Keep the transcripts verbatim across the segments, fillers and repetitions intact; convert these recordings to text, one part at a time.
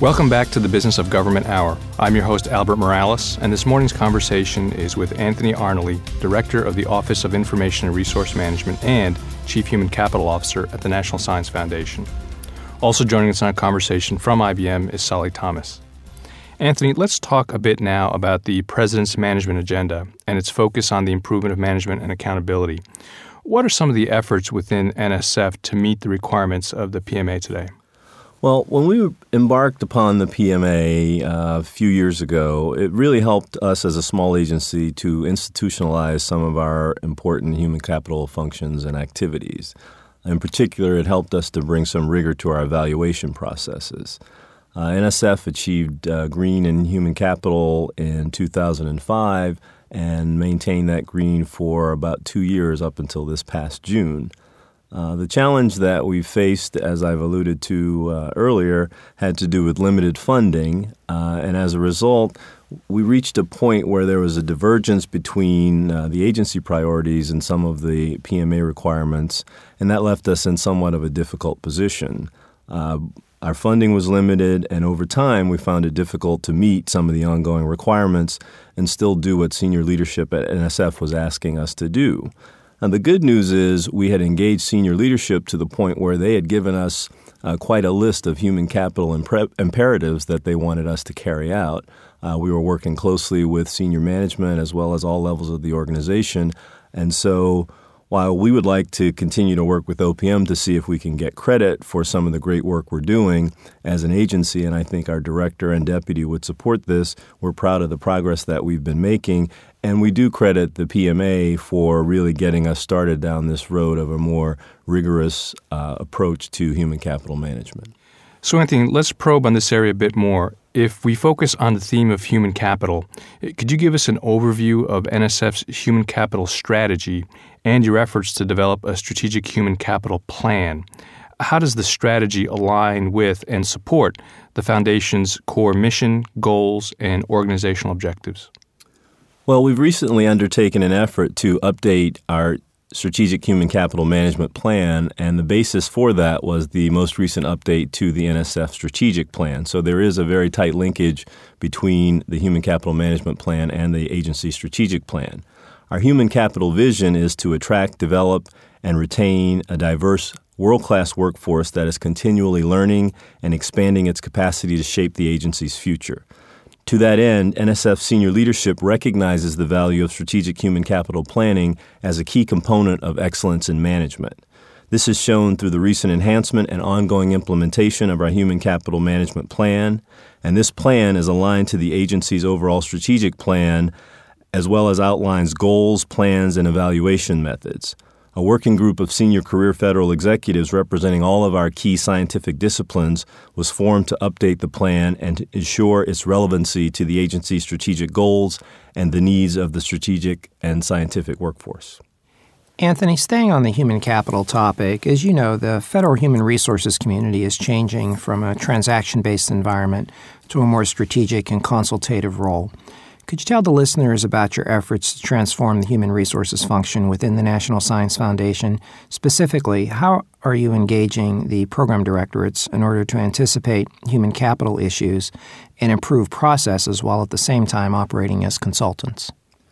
Welcome back to the Business of Government Hour. I'm your host, Albert Morales, and this morning's conversation is with Anthony Arnoley, Director of the Office of Information and Resource Management and Chief Human Capital Officer at the National Science Foundation. Also joining us on a conversation from I B M is Sully Thomas. Anthony, let's talk a bit now about the President's Management Agenda and its focus on the improvement of management and accountability. What are some of the efforts within N S F to meet the requirements of the P M A today? Well, when we embarked upon the P M A uh, a few years ago, it really helped us as a small agency to institutionalize some of our important human capital functions and activities. In particular, it helped us to bring some rigor to our evaluation processes. Uh, N S F achieved uh, green in human capital in two thousand five and maintained that green for about two years up until this past June. Uh, the challenge that we faced, as I've alluded to uh, earlier, had to do with limited funding, uh, and as a result, we reached a point where there was a divergence between uh, the agency priorities and some of the P M A requirements, and that left us in somewhat of a difficult position. Uh, our funding was limited, and over time, we found it difficult to meet some of the ongoing requirements and still do what senior leadership at N S F was asking us to do. And the good news is we had engaged senior leadership to the point where they had given us uh, quite a list of human capital impre- imperatives that they wanted us to carry out. Uh, we were working closely with senior management as well as all levels of the organization. And so while we would like to continue to work with O P M to see if we can get credit for some of the great work we're doing as an agency, and I think our director and deputy would support this, we're proud of the progress that we've been making. And we do credit the P M A for really getting us started down this road of a more rigorous uh, approach to human capital management. So, Anthony, let's probe on this area a bit more. If we focus on the theme of human capital, could you give us an overview of N S F's human capital strategy and your efforts to develop a strategic human capital plan? How does the strategy align with and support the Foundation's core mission, goals, and organizational objectives? Well, we've recently undertaken an effort to update our Strategic Human Capital Management Plan, and the basis for that was the most recent update to the N S F Strategic Plan. So there is a very tight linkage between the Human Capital Management Plan and the agency Strategic Plan. Our human capital vision is to attract, develop, and retain a diverse, world-class workforce that is continually learning and expanding its capacity to shape the agency's future. To that end, N S F senior leadership recognizes the value of strategic human capital planning as a key component of excellence in management. This is shown through the recent enhancement and ongoing implementation of our human capital management plan, and this plan is aligned to the agency's overall strategic plan, as well as outlines goals, plans, and evaluation methods. A working group of senior career federal executives representing all of our key scientific disciplines was formed to update the plan and to ensure its relevancy to the agency's strategic goals and the needs of the strategic and scientific workforce. Anthony, staying on the human capital topic, as you know, the federal human resources community is changing from a transaction-based environment to a more strategic and consultative role. Could you tell the listeners about your efforts to transform the human resources function within the National Science Foundation? Specifically, how are you engaging the program directorates in order to anticipate human capital issues and improve processes while at the same time operating as consultants?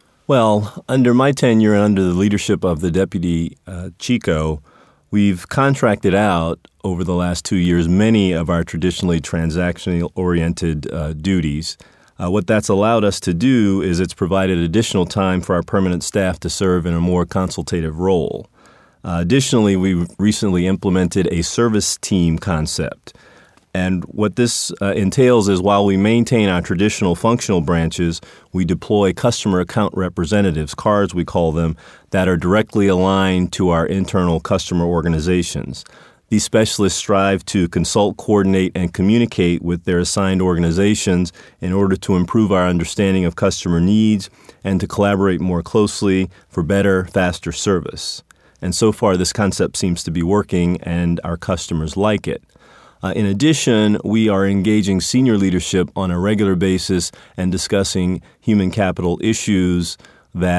Well, under my tenure and under the leadership of the Deputy uh, Chico, we've contracted out over the last two years many of our traditionally transactional-oriented uh, duties. Uh, what that's allowed us to do is it's provided additional time for our permanent staff to serve in a more consultative role. Uh, additionally, we've recently implemented a service team concept. And what this uh, entails is while we maintain our traditional functional branches, we deploy customer account representatives, C A Rs we call them, that are directly aligned to our internal customer organizations. These specialists strive to consult, coordinate, and communicate with their assigned organizations in order to improve our understanding of customer needs and to collaborate more closely for better, faster service. And so far, this concept seems to be working, and our customers like it. Uh, in addition, we are engaging senior leadership on a regular basis and discussing human capital issues that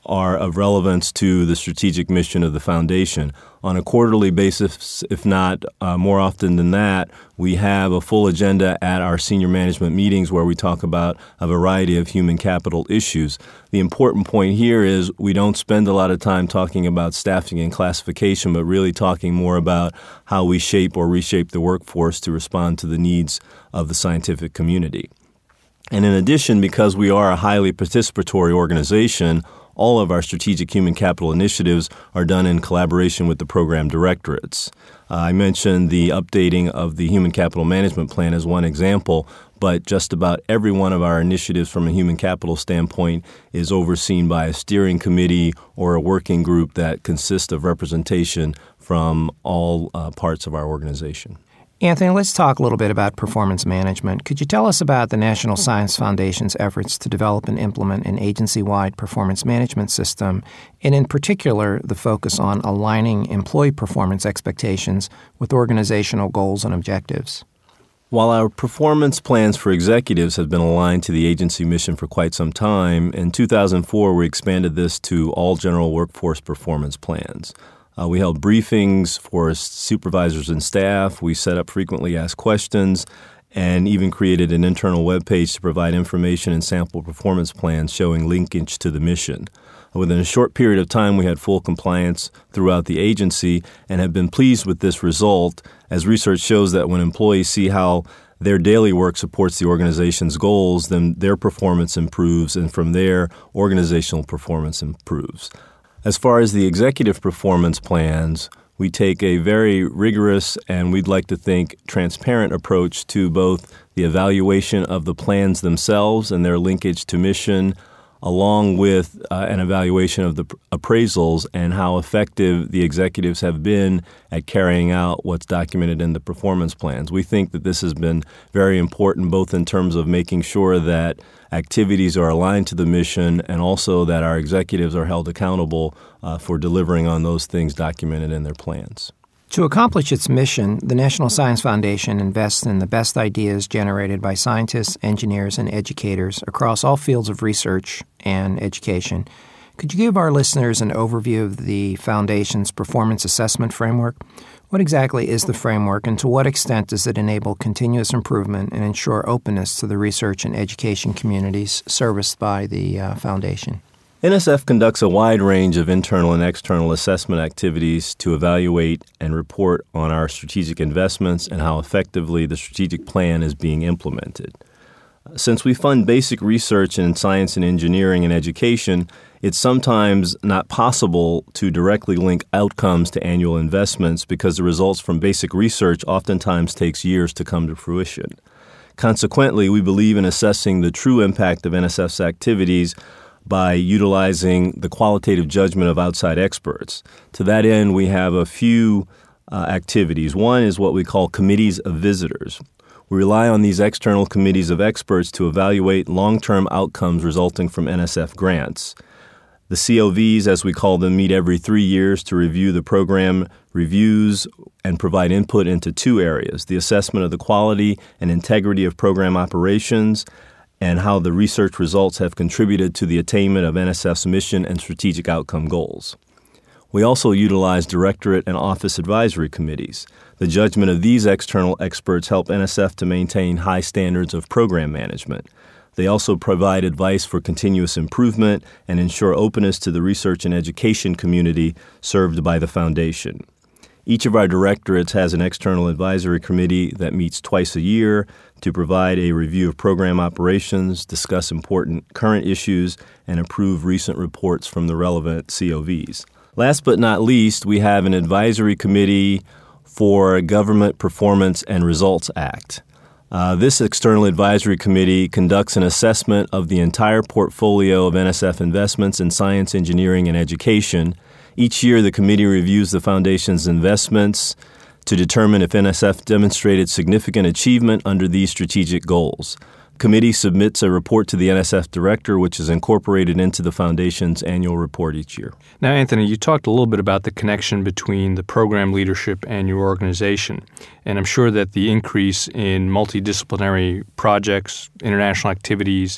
are of relevance to the strategic mission of the foundation. On a quarterly basis, if not uh, more often than that, we have a full agenda at our senior management meetings where we talk about a variety of human capital issues. The important point here is we don't spend a lot of time talking about staffing and classification, but really talking more about how we shape or reshape the workforce to respond to the needs of the scientific community. And in addition, because we are a highly participatory organization, all of our strategic human capital initiatives are done in collaboration with the program directorates. Uh, I mentioned the updating of the Human Capital Management Plan as one example, but just about every one of our initiatives from a human capital standpoint is overseen by a steering committee or a working group that consists of representation from all uh, parts of our organization. Anthony, let's talk a little bit about performance management. Could you tell us about the National Science Foundation's efforts to develop and implement an agency-wide performance management system, and in particular, the focus on aligning employee performance expectations with organizational goals and objectives? While our performance plans for executives have been aligned to the agency mission for quite some time, in two thousand four we expanded this to all general workforce performance plans. Uh, we held briefings for supervisors and staff. We set up frequently asked questions and even created an internal webpage to provide information and sample performance plans showing linkage to the mission. Within a short period of time, we had full compliance throughout the agency and have been pleased with this result, as research shows that when employees see how their daily work supports the organization's goals, then their performance improves, and from there, organizational performance improves. As far as the executive performance plans, we take a very rigorous and we'd like to think transparent approach to both the evaluation of the plans themselves and their linkage to mission, along with uh, an evaluation of the appraisals and how effective the executives have been at carrying out what's documented in the performance plans. We think that this has been very important, both in terms of making sure that activities are aligned to the mission and also that our executives are held accountable uh, for delivering on those things documented in their plans. To accomplish its mission, the National Science Foundation invests in the best ideas generated by scientists, engineers, and educators across all fields of research and education. Could you give our listeners an overview of the Foundation's performance assessment framework? What exactly is the framework, and to what extent does it enable continuous improvement and ensure openness to the research and education communities serviced by the uh, Foundation? N S F conducts a wide range of internal and external assessment activities to evaluate and report on our strategic investments and how effectively the strategic plan is being implemented. Since we fund basic research in science and engineering and education, it's sometimes not possible to directly link outcomes to annual investments because the results from basic research oftentimes takes years to come to fruition. Consequently, we believe in assessing the true impact of N S F's activities by utilizing the qualitative judgment of outside experts. To that end, we have a few uh, activities. One is what we call committees of visitors. We rely on these external committees of experts to evaluate long-term outcomes resulting from N S F grants. The C O Vs, as we call them, meet every three years to review the program reviews and provide input into two areas: the assessment of the quality and integrity of program operations and how the research results have contributed to the attainment of N S F's mission and strategic outcome goals. We also utilize directorate and office advisory committees. The judgment of these external experts help N S F to maintain high standards of program management. They also provide advice for continuous improvement and ensure openness to the research and education community served by the Foundation. Each of our directorates has an external advisory committee that meets twice a year to provide a review of program operations, discuss important current issues, and approve recent reports from the relevant C O Vs. Last but not least, we have an advisory committee for Government Performance and Results Act. Uh, this external advisory committee conducts an assessment of the entire portfolio of N S F investments in science, engineering, and education. Each year, the committee reviews the Foundation's investments to determine if N S F demonstrated significant achievement under these strategic goals. The committee submits a report to the N S F director, which is incorporated into the Foundation's annual report each year. Now, Anthony, you talked a little bit about the connection between the program leadership and your organization, and I'm sure that the increase in multidisciplinary projects, international activities,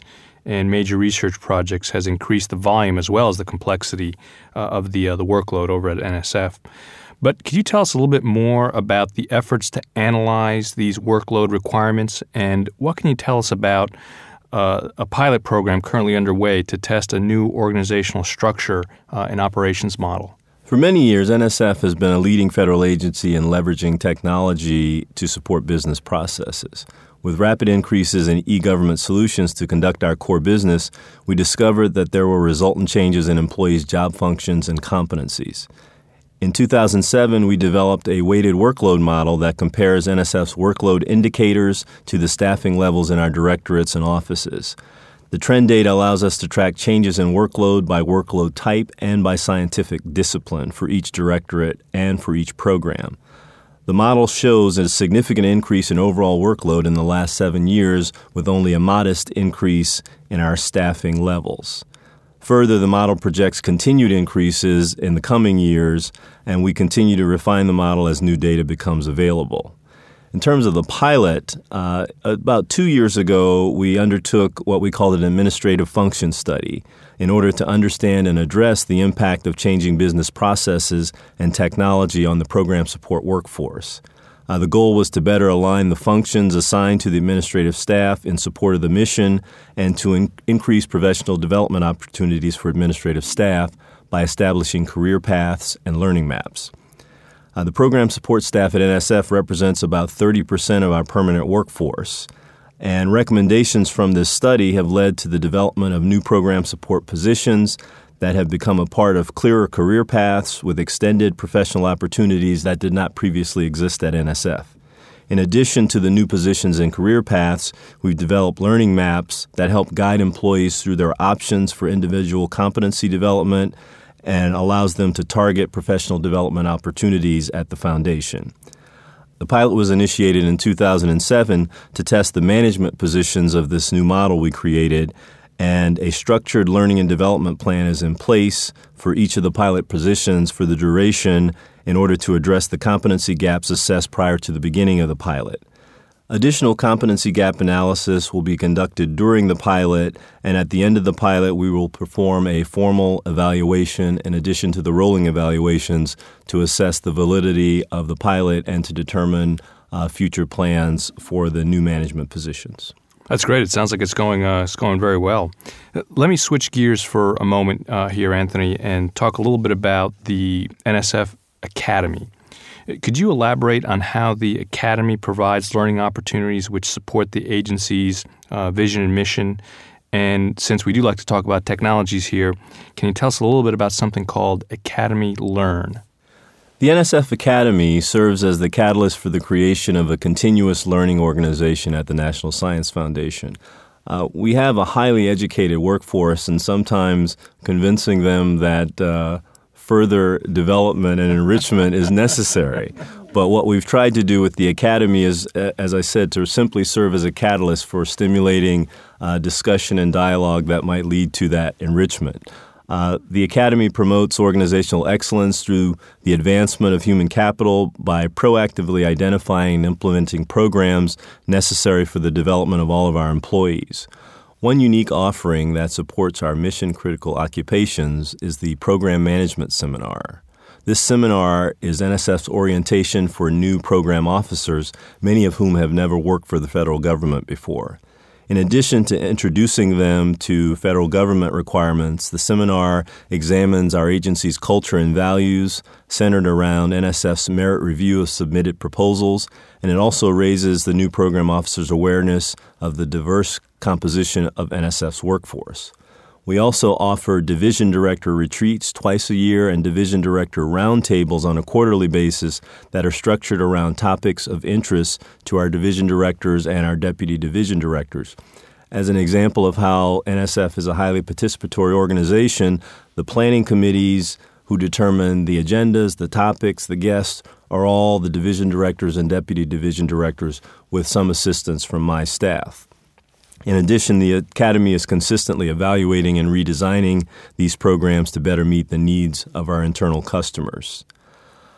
in major research projects has increased the volume as well as the complexity uh, of the uh, the workload over at N S F. But could you tell us a little bit more about the efforts to analyze these workload requirements, and what can you tell us about uh, a pilot program currently underway to test a new organizational structure uh, and operations model? For many years, N S F has been a leading federal agency in leveraging technology to support business processes. With rapid increases in e-government solutions to conduct our core business, we discovered that there were resultant changes in employees' job functions and competencies. In two thousand seven, we developed a weighted workload model that compares N S F's workload indicators to the staffing levels in our directorates and offices. The trend data allows us to track changes in workload by workload type and by scientific discipline for each directorate and for each program. The model shows a significant increase in overall workload in the last seven years with only a modest increase in our staffing levels. Further, the model projects continued increases in the coming years, and we continue to refine the model as new data becomes available. In terms of the pilot, uh, about two years ago, we undertook what we called an administrative function study in order to understand and address the impact of changing business processes and technology on the program support workforce. Uh, the goal was to better align the functions assigned to the administrative staff in support of the mission and to in- increase professional development opportunities for administrative staff by establishing career paths and learning maps. Uh, the program support staff at N S F represents about thirty percent of our permanent workforce, and recommendations from this study have led to the development of new program support positions that have become a part of clearer career paths with extended professional opportunities that did not previously exist at N S F. In addition to the new positions and career paths, we've developed learning maps that help guide employees through their options for individual competency development and allows them to target professional development opportunities at the foundation. The pilot was initiated in two thousand seven to test the management positions of this new model we created, and a structured learning and development plan is in place for each of the pilot positions for the duration in order to address the competency gaps assessed prior to the beginning of the pilot. Additional competency gap analysis will be conducted during the pilot, and at the end of the pilot, we will perform a formal evaluation in addition to the rolling evaluations to assess the validity of the pilot and to determine uh, future plans for the new management positions. That's great. It sounds like it's going uh, it's going very well. Let me switch gears for a moment uh, here, Anthony, and talk a little bit about the N S F Academy. Could you elaborate on how the Academy provides learning opportunities which support the agency's uh, vision and mission? And since we do like to talk about technologies here, can you tell us a little bit about something called Academy Learn? The N S F Academy serves as the catalyst for the creation of a continuous learning organization at the National Science Foundation. Uh, we have a highly educated workforce, and sometimes convincing them that uh, further development and enrichment is necessary. But what we've tried to do with the Academy is, as I said, to simply serve as a catalyst for stimulating uh, discussion and dialogue that might lead to that enrichment. Uh, the Academy promotes organizational excellence through the advancement of human capital by proactively identifying and implementing programs necessary for the development of all of our employees. One unique offering that supports our mission-critical occupations is the Program Management Seminar. This seminar is N S F's orientation for new program officers, many of whom have never worked for the federal government before. In addition to introducing them to federal government requirements, the seminar examines our agency's culture and values centered around N S F's merit review of submitted proposals, and it also raises the new program officers' awareness of the diverse composition of N S F's workforce. We also offer division director retreats twice a year and division director roundtables on a quarterly basis that are structured around topics of interest to our division directors and our deputy division directors. As an example of how N S F is a highly participatory organization, the planning committees who determine the agendas, the topics, the guests, are all the division directors and deputy division directors with some assistance from my staff. In addition, the Academy is consistently evaluating and redesigning these programs to better meet the needs of our internal customers.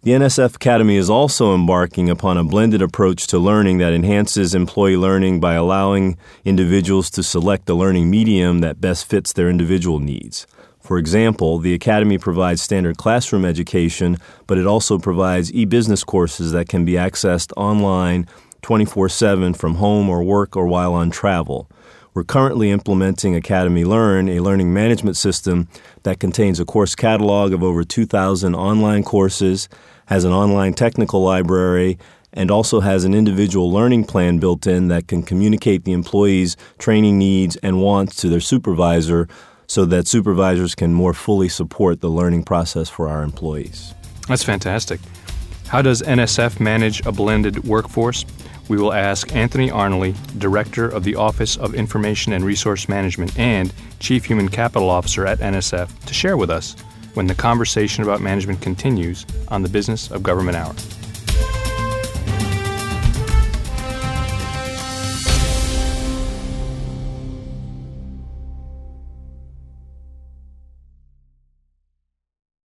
The N S F Academy is also embarking upon a blended approach to learning that enhances employee learning by allowing individuals to select the learning medium that best fits their individual needs. For example, the Academy provides standard classroom education, but it also provides e-business courses that can be accessed online twenty-four seven from home or work or while on travel. We're currently implementing Academy Learn, a learning management system that contains a course catalog of over two thousand online courses, has an online technical library, and also has an individual learning plan built in that can communicate the employees' training needs and wants to their supervisor so that supervisors can more fully support the learning process for our employees. That's fantastic. How does N S F manage a blended workforce? We will ask Anthony Arnoley, Director of the Office of Information and Resource Management and Chief Human Capital Officer at N S F, to share with us when the conversation about management continues on the Business of Government Hour.